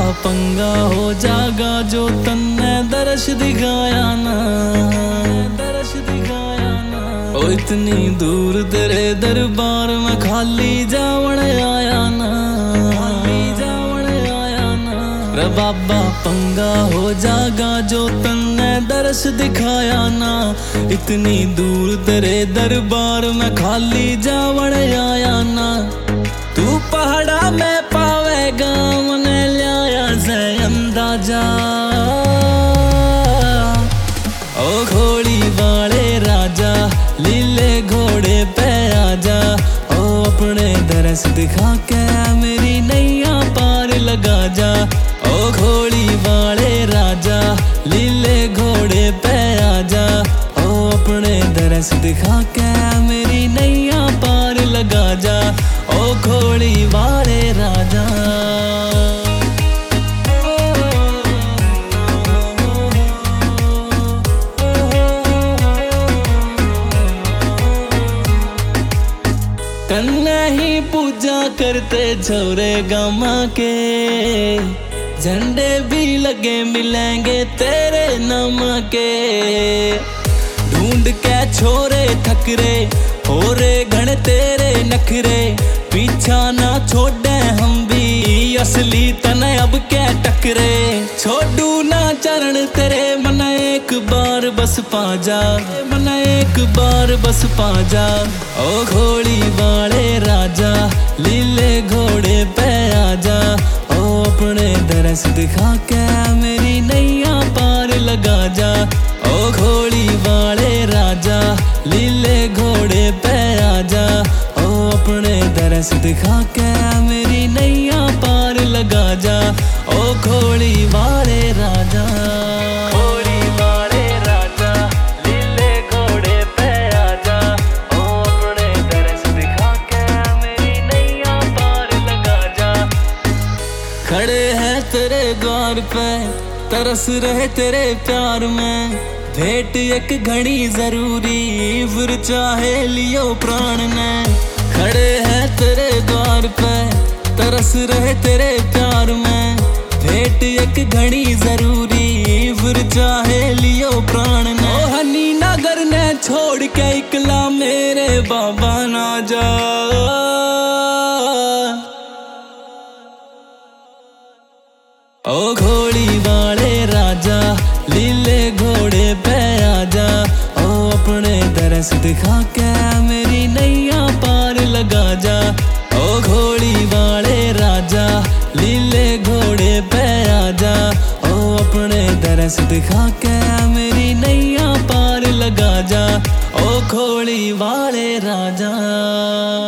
पंगा हो जागा जो तन्ने दर्श दिखाया ना, दर्श दिखाया ना। ओ इतनी दूर तेरे दरबार में खाली जावण आया ना, खाली जावण आया ना। रे बाबा पंगा हो जागा जो तन्ने दर्श दिखाया ना, इतनी दूर तेरे दरबार में खाली जावण आया ना। तू पहाड़ा में पावेगा मने लिया से अंदाजा, ओ घोड़ी वाले राजा लीले घोड़े पे आजा। ओ अपने दरस दिखा के मेरी नैया पार लगा जा। ओ घोड़ी वाले राजा लीले घोड़े पे आजा। ओ अपने दरस दिखा के मेरी नैया पार लगा जा। ओ घोड़ी वाले राजा। कन्या ही पूजा करते छोरे गामा के, झंडे भी लगे मिलेंगे तेरे नाम के। ढूंढ के छोरे ठकरे हो रे घण तेरे नखरे, पीछा ना छोड़े हम भी असली तने अब क्या टकरे। छोड़ू ना चरण तेरे मन एक बार बस पाजा, मन एक बार बस पाजा। ओ घोड़ी वाले राजा लीले घोड़े पे आजा। ओ अपने दरस दिखा के मेरी नैया पार लगा जा। ओ घोड़ी वाले राजा लीले घोड़े पे आजा। ओ अपने दरस दिखा के मेरी नैया पार लगा जा। ओ घोड़ी वाले राजा। घोड़ी वाले राजा लीले घोड़े पे आजा। ओ अपने दरस दिखा के मेरी नैया पार लगा जा। खड़े हैं तेरे द्वार पे तरस रहे तेरे प्यार में, भेंट एक घड़ी जरूरी फिर चाहे लियो प्राण ने। खड़े हैं तेरे द्वार पे तरस रहे तेरे प्यार में, भेंट एक घड़ी जरूरी फिर चाहे लियो प्राण ने। ओ हनी नगर ने छोड़ के इकला मेरे बाबा ना जा। ओ घोड़ी वाले राजा लीले घोड़े पे आजा। ओ अपने दरस दिखा के मेरी नैया पार लगा जा। ओ घोड़ी वाले राजा लीले घोड़े पे आजा। ओ अपने दरस दिखा के मेरी नैया पार लगा जा। ओ घोड़ी वाले राजा।